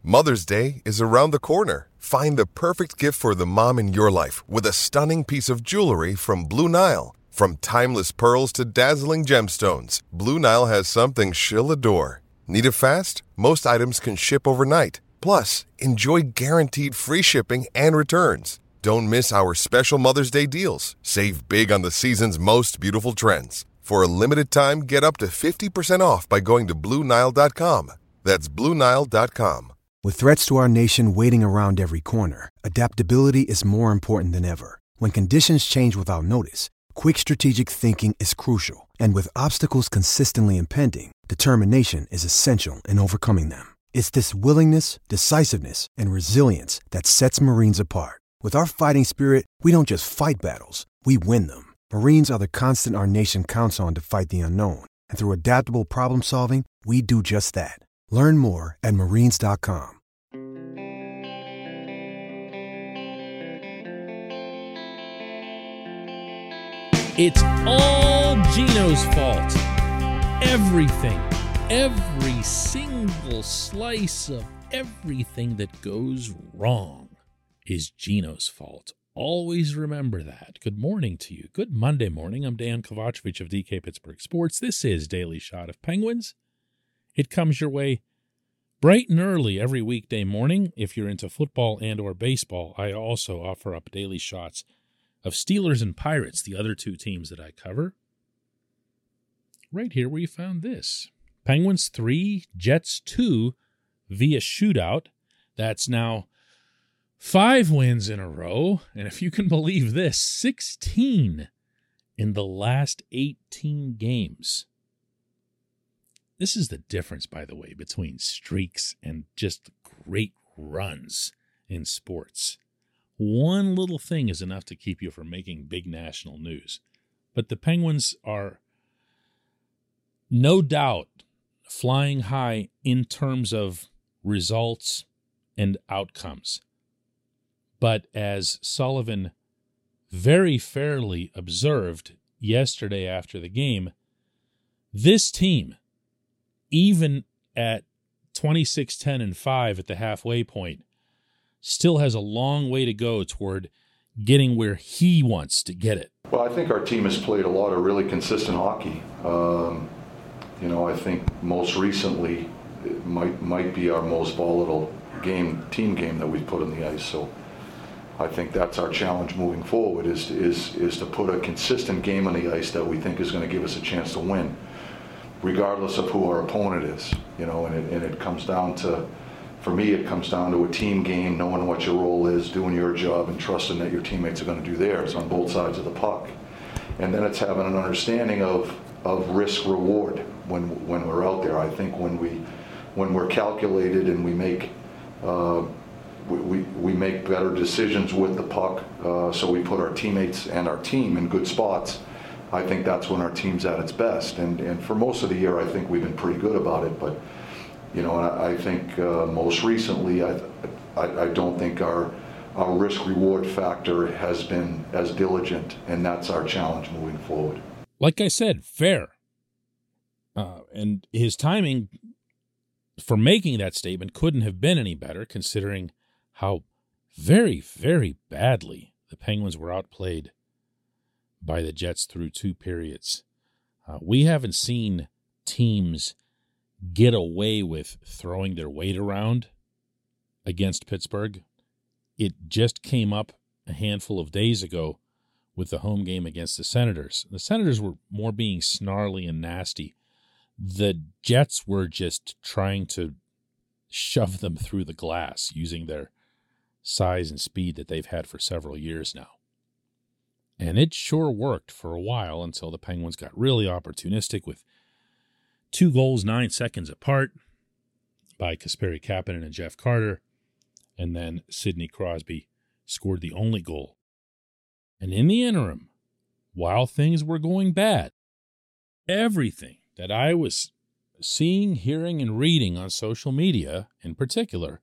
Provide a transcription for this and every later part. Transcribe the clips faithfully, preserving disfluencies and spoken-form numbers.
Mother's Day is around the corner. Find the perfect gift for the mom in your life with a stunning piece of jewelry from Blue Nile. From timeless pearls to dazzling gemstones, Blue Nile has something she'll adore. Need it fast? Most items can ship overnight. Plus, enjoy guaranteed free shipping and returns. Don't miss our special Mother's Day deals. Save big on the season's most beautiful trends. For a limited time, get up to fifty percent off by going to Blue Nile dot com. That's Blue Nile dot com. With threats to our nation waiting around every corner, adaptability is more important than ever. When conditions change without notice, quick strategic thinking is crucial. And with obstacles consistently impending, determination is essential in overcoming them. It's this willingness, decisiveness, and resilience that sets Marines apart. With our fighting spirit, we don't just fight battles, we win them. Marines are the constant our nation counts on to fight the unknown. And through adaptable problem solving, we do just that. Learn more at marines dot com. It's all Gino's fault. Everything, every single slice of everything that goes wrong is Gino's fault. Always remember that. Good morning to you. Good Monday morning. I'm Dan Kovacevic of D K Pittsburgh Sports. This is Daily Shot of Penguins. It comes your way bright and early every weekday morning. If you're into football and or baseball, I also offer up daily shots of Steelers and Pirates, the other two teams that I cover. Right here where you found this. Penguins three, Jets two via shootout. That's now five wins in a row. And if you can believe this, sixteen in the last eighteen games. This is the difference, by the way, between streaks and just great runs in sports. One little thing is enough to keep you from making big national news. But the Penguins are no doubt flying high in terms of results and outcomes. But as Sullivan very fairly observed yesterday after the game, this team, even at twenty-six, ten, and five at the halfway point, still has a long way to go toward getting where he wants to get it. Well, I think our team has played a lot of really consistent hockey. Um, you know, I think most recently it might might be our most volatile game, team game that we've put on the ice. So I think that's our challenge moving forward, is is is to put a consistent game on the ice that we think is going to give us a chance to win, regardless of who our opponent is. You know, and it, and it comes down to, for me, it comes down to a team game, knowing what your role is, doing your job, and trusting that your teammates are going to do theirs on both sides of the puck. And then it's having an understanding of of risk reward when when we're out there. I think when we when we're calculated and we make uh, we, we we make better decisions with the puck, uh, so we put our teammates and our team in good spots. I think that's when our team's at its best. And and for most of the year, I think we've been pretty good about it. But you know, I, I think uh, most recently, I, I I don't think our our risk reward factor has been as diligent, and that's our challenge moving forward. Like I said, fair. Uh, and his timing for making that statement couldn't have been any better, considering how very, very badly the Penguins were outplayed by the Jets through two periods. Uh, we haven't seen teams get away with throwing their weight around against Pittsburgh. It just came up a handful of days ago with the home game against the Senators. The Senators were more being snarly and nasty. The Jets were just trying to shove them through the glass using their size and speed that they've had for several years now. And it sure worked for a while until the Penguins got really opportunistic with two goals nine seconds apart by Kasperi Kapanen and Jeff Carter, and then Sidney Crosby scored the only goal. And in the interim, while things were going bad, everything that I was seeing, hearing, and reading on social media in particular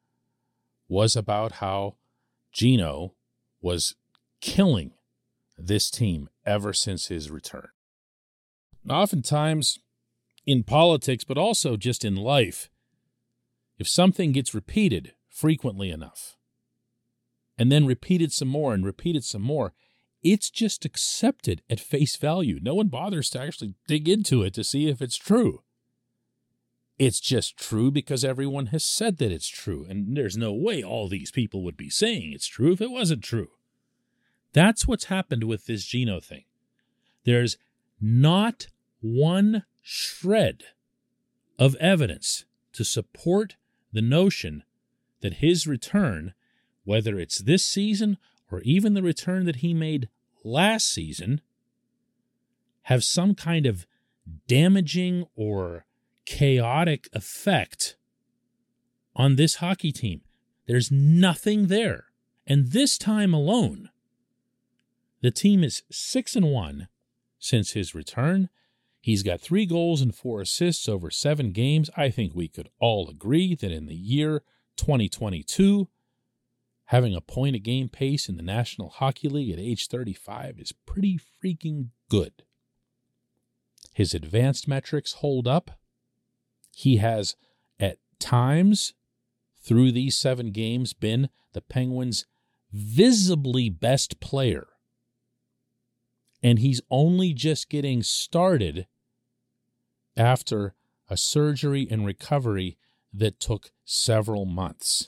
was about how Gino was killing this team ever since his return. Oftentimes in politics, but also just in life, if something gets repeated frequently enough, and then repeated some more and repeated some more, it's just accepted at face value. No one bothers to actually dig into it to see if it's true. It's just true because everyone has said that it's true, and there's no way all these people would be saying it's true if it wasn't true. That's what's happened with this Geno thing. There's not one shred of evidence to support the notion that his return, whether it's this season or even the return that he made last season, have some kind of damaging or chaotic effect on this hockey team. There's nothing there. And this time alone, the team is six and one since his return. He's got three goals and four assists over seven games. I think we could all agree that in the year twenty twenty-two, having a point-a-game pace in the National Hockey League at age thirty-five is pretty freaking good. His advanced metrics hold up. He has, at times, through these seven games, been the Penguins' visibly best player. And he's only just getting started after a surgery and recovery that took several months.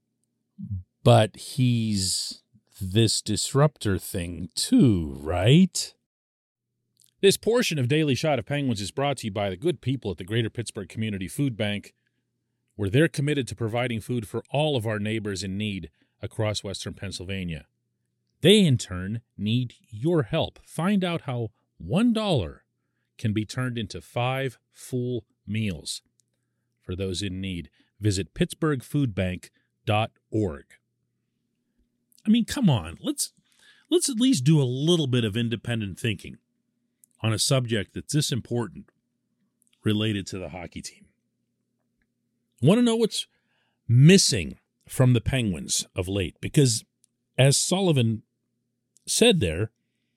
But he's this disruptor thing too, right? This portion of Daily Shot of Penguins is brought to you by the good people at the Greater Pittsburgh Community Food Bank, where they're committed to providing food for all of our neighbors in need across Western Pennsylvania. They, in turn, need your help. Find out how one dollar can be turned into five full meals for those in need. Visit pittsburgh food bank dot org. I mean, come on. Let's let's at least do a little bit of independent thinking on a subject that's this important related to the hockey team. Want to know what's missing from the Penguins of late? Because as Sullivan said there,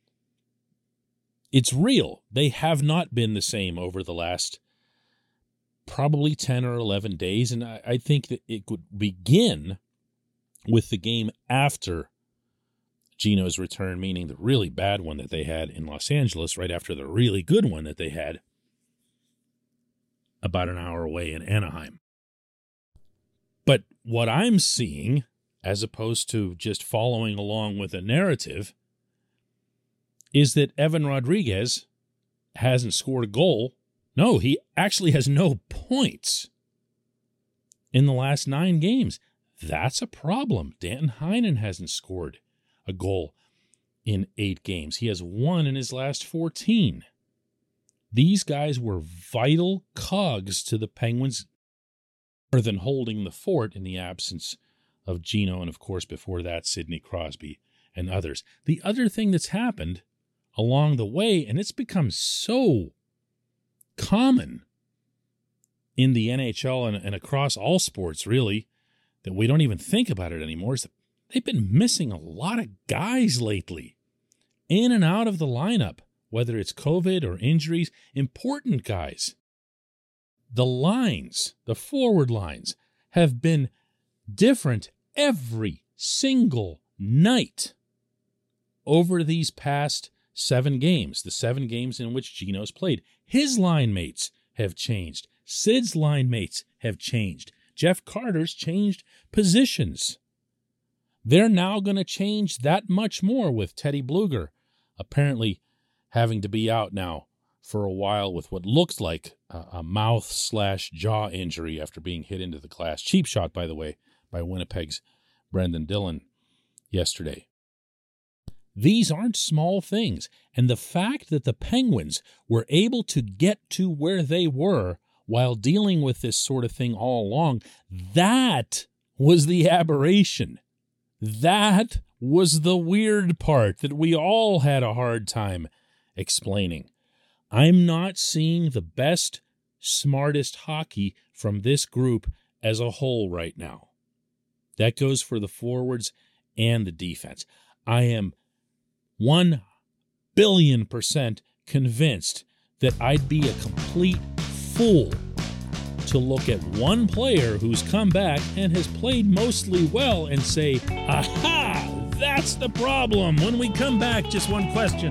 it's real. They have not been the same over the last probably ten or eleven days, and I, I think that it could begin with the game after Geno's return, meaning the really bad one that they had in Los Angeles right after the really good one that they had about an hour away in Anaheim. But what I'm seeing, as opposed to just following along with a narrative, is that Evan Rodriguez hasn't scored a goal. No, he actually has no points in the last nine games. That's a problem. Danton Heinen hasn't scored a goal in eight games. He has one in his last fourteen. These guys were vital cogs to the Penguins, rather than holding the fort in the absence of Geno and, of course, before that, Sidney Crosby and others. The other thing that's happened along the way, and it's become so common in the N H L and, and across all sports, really, that we don't even think about it anymore, is that they've been missing a lot of guys lately, in and out of the lineup, whether it's COVID or injuries, important guys. The lines, the forward lines, have been different every single night over these past seven games, the seven games in which Geno's played. His line mates have changed. Sid's line mates have changed. Jeff Carter's changed positions. They're now going to change that much more with Teddy Bluger apparently having to be out now for a while with what looks like a, a mouth slash jaw injury after being hit into the glass. Cheap shot, by the way, by Winnipeg's Brendan Dillon yesterday. These aren't small things, and the fact that the Penguins were able to get to where they were while dealing with this sort of thing all along, that was the aberration. That was the weird part that we all had a hard time explaining. I'm not seeing the best, smartest hockey from this group as a whole right now. That goes for the forwards and the defense. I am one billion percent convinced that I'd be a complete fool to look at one player who's come back and has played mostly well and say, aha, that's the problem. When we come back, just one question.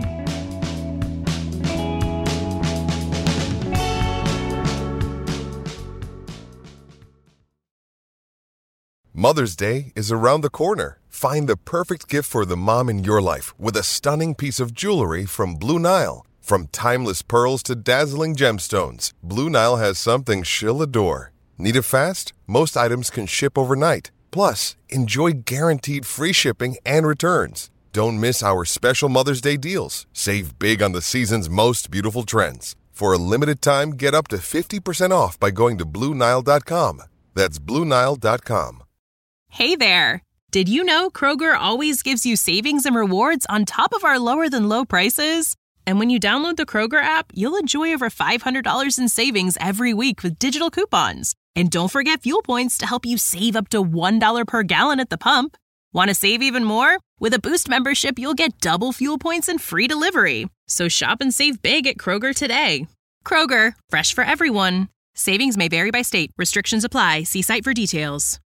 Mother's Day is around the corner. Find the perfect gift for the mom in your life with a stunning piece of jewelry from Blue Nile. From timeless pearls to dazzling gemstones, Blue Nile has something she'll adore. Need it fast? Most items can ship overnight. Plus, enjoy guaranteed free shipping and returns. Don't miss our special Mother's Day deals. Save big on the season's most beautiful trends. For a limited time, get up to fifty percent off by going to Blue Nile dot com. That's Blue Nile dot com. Hey there! Did you know Kroger always gives you savings and rewards on top of our lower-than-low prices? And when you download the Kroger app, you'll enjoy over five hundred dollars in savings every week with digital coupons. And don't forget fuel points to help you save up to one dollar per gallon at the pump. Want to save even more? With a Boost membership, you'll get double fuel points and free delivery. So shop and save big at Kroger today. Kroger, fresh for everyone. Savings may vary by state. Restrictions apply. See site for details.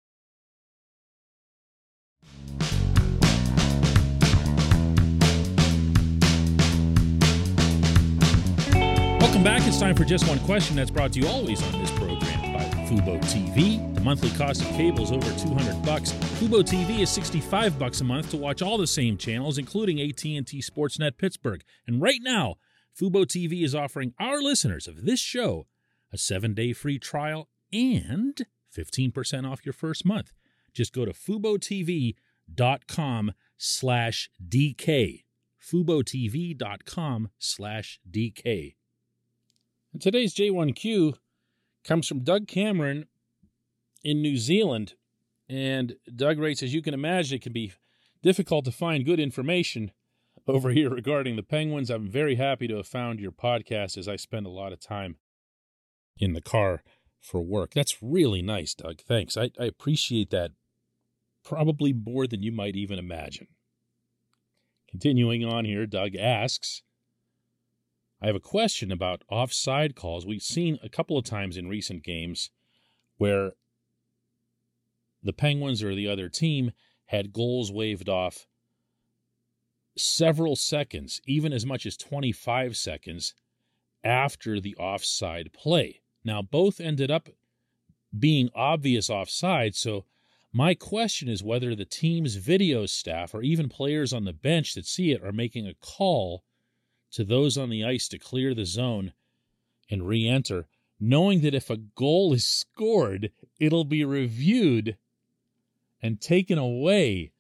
Welcome back. It's time for Just One Question. That's brought to you always on this program by Fubo T V. The monthly cost of cable is over two hundred bucks. Fubo T V is sixty-five bucks a month to watch all the same channels, including A T and T Sportsnet Pittsburgh. And right now, Fubo T V is offering our listeners of this show a seven-day free trial and fifteen percent off your first month. Just go to FuboTV.com slash DK. FuboTV.com slash DK. And today's J one Q comes from Doug Cameron in New Zealand. And Doug writes, as you can imagine, it can be difficult to find good information over here regarding the Penguins. I'm very happy to have found your podcast as I spend a lot of time in the car for work. That's really nice, Doug. Thanks. I, I appreciate that probably more than you might even imagine. Continuing on here, Doug asks, I have a question about offside calls. We've seen a couple of times in recent games where the Penguins or the other team had goals waved off several seconds, even as much as twenty-five seconds after the offside play. Now, both ended up being obvious offside, so my question is whether the team's video staff or even players on the bench that see it are making a call to those on the ice to clear the zone and re-enter, knowing that if a goal is scored, it'll be reviewed and taken away.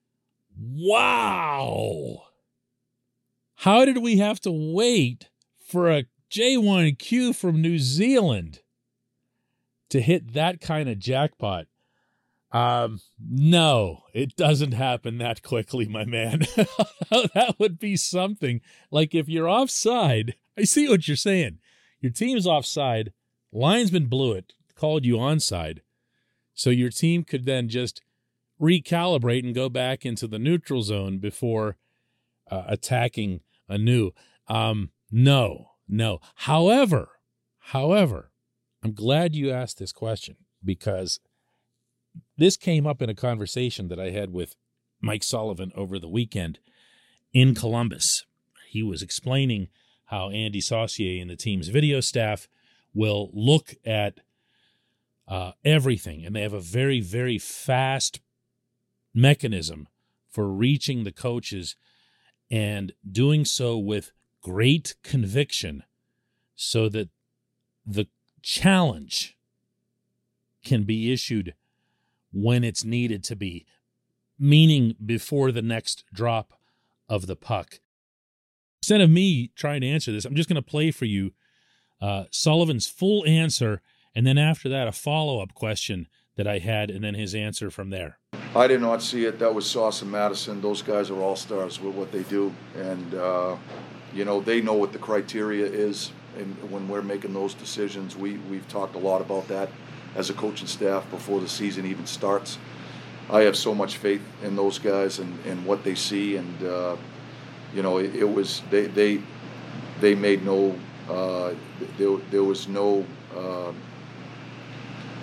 Wow! How did we have to wait for a J one Q from New Zealand to hit that kind of jackpot? Um, no, it doesn't happen that quickly, my man. That would be something. Like if you're offside, I see what you're saying. Your team's offside, linesman blew it, called you onside. So your team could then just recalibrate and go back into the neutral zone before uh, attacking anew. Um, no, no. However, however, I'm glad you asked this question because this came up in a conversation that I had with Mike Sullivan over the weekend in Columbus. He was explaining how Andy Saucier and the team's video staff will look at uh, everything, and they have a very, very fast mechanism for reaching the coaches and doing so with great conviction so that the challenge can be issued when it's needed to be, meaning before the next drop of the puck. Instead of me trying to answer this, I'm just going to play for you uh, Sullivan's full answer, and then after that, a follow-up question that I had, and then his answer from there. I did not see it. That was Sauce and Madison. Those guys are all-stars with what they do, and uh, you know they know what the criteria is, and when we're making those decisions, we, we've talked a lot about that as a coaching staff before the season even starts. I have so much faith in those guys and, and what they see, and uh, you know it, it was they they they made no uh, there there was no uh,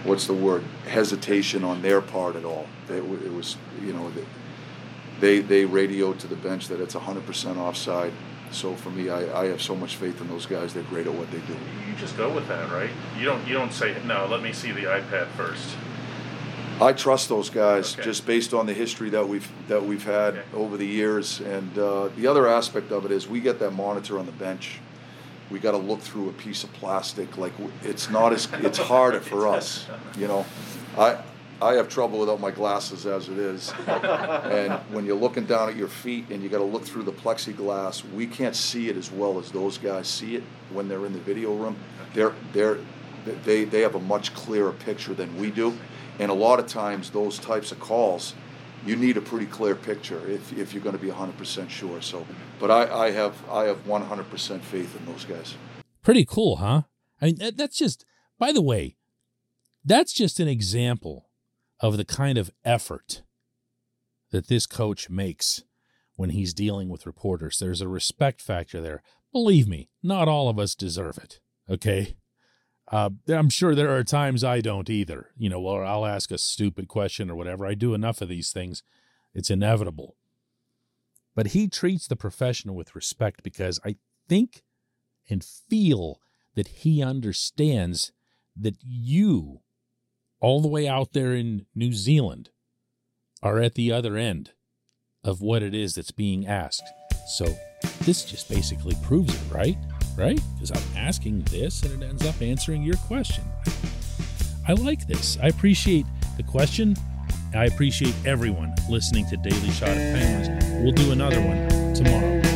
what's the word, hesitation on their part at all. It, it was, you know, they they radioed to the bench that it's one hundred percent offside. So for me, I, I have so much faith in those guys. They're great at what they do. You just go with that, right? You don't you don't say, no, let me see the iPad first. I trust those guys Okay. just based on the history that we've that we've had Okay. over the years. And uh, the other aspect of it is we get that monitor on the bench. We got to look through a piece of plastic. Like it's not as it's harder for us, you know. I I have trouble without my glasses as it is, and when you're looking down at your feet and you got to look through the plexiglass, we can't see it as well as those guys see it when they're in the video room. They're they're they they have a much clearer picture than we do, and a lot of times those types of calls, you need a pretty clear picture if if you're going to be one hundred percent sure. So, but I, I have I have one hundred percent faith in those guys. Pretty cool, huh? I mean, that, that's just, by the way, that's just an example of the kind of effort that this coach makes when he's dealing with reporters. There's a respect factor there. Believe me, not all of us deserve it, okay? Uh, I'm sure there are times I don't either. You know, or I'll ask a stupid question or whatever. I do enough of these things. It's inevitable. But he treats the professional with respect because I think and feel that he understands that you, all the way out there in New Zealand, are at the other end of what it is that's being asked. So this just basically proves it, right? Right? Because I'm asking this and it ends up answering your question. I like this. I appreciate the question. I appreciate everyone listening to Daily Shot of Penguins. We'll do another one tomorrow.